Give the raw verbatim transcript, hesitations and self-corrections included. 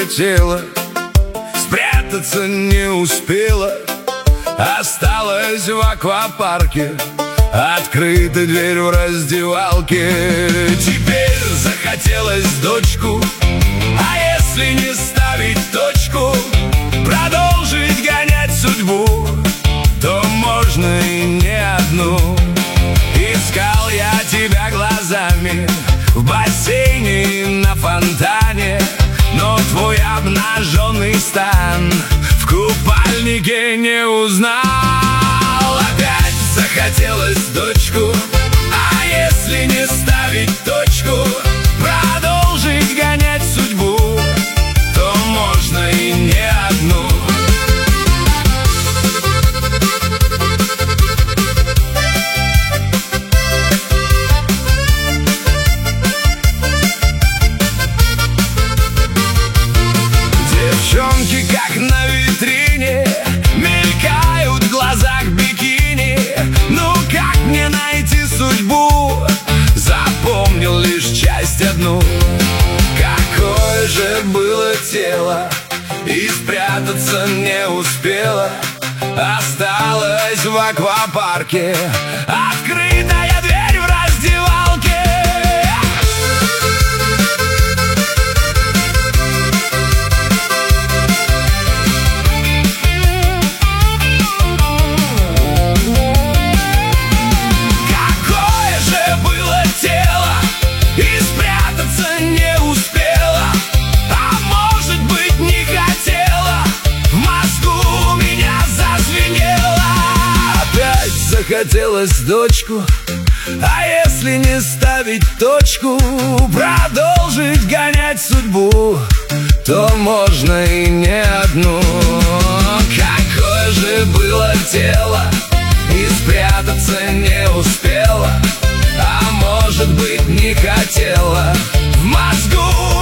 улетела, спрятаться не успела, осталась в аквапарке, открыта дверь в раздевалке. Теперь захотелось дочку, а если не ставить точку, продолжить гонять судьбу, то можно и не одну. Искал я тебя глазами в бассейне и на фонтане, но твой обнаженный стан в купальнике не узнал. Опять захотелось дочку, а если не ставить точку, продолжить гонять судьбу, то можно и не одну. Девчонки, как на витрине, мелькают в глазах бикини. Ну как мне найти судьбу? Запомнил лишь часть одну. Какое же было тело, и спрятаться не успела, осталась в аквапарке, открытая дверь в раздевалке. Захотелось дочку, а если не ставить точку, продолжить гонять судьбу, то можно и не одну. Какое же было тело, и спрятаться не успела, а может быть не хотела. В мозгу